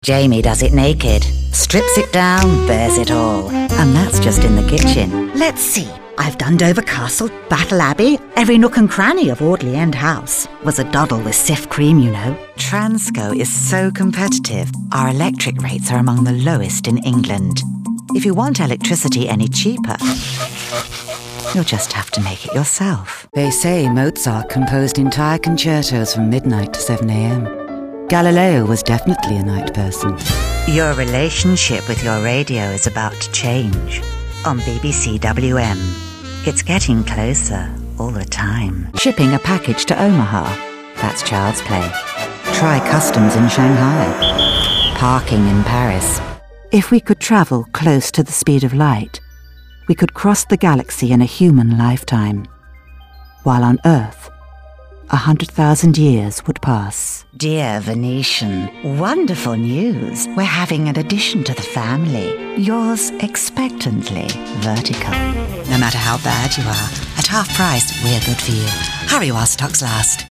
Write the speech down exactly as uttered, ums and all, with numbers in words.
Jamie does it naked, strips it down, bears it all. And that's just in the kitchen. Let's see. I've done Dover Castle, Battle Abbey, every nook and cranny of Audley End House. Was a doddle with Sif cream, you know. Transco is so competitive. Our electric rates are among the lowest in England. If you want electricity any cheaper, you'll just have to make it yourself. They say Mozart composed entire concertos from midnight to seven a m Galileo was definitely a night person. Your relationship with your radio is about to change. On B B C W M. It's getting closer all the time. Shipping a package to Omaha. That's child's play. Try customs in Shanghai. Parking in Paris. If we could travel close to the speed of light, we could cross the galaxy in a human lifetime. While on Earth, a hundred thousand years would pass. Dear Venetian, wonderful news. We're having an addition to the family. Yours expectantly, Vertical. No matter how bad you are, at half price, we're good for you. Hurry while stocks last.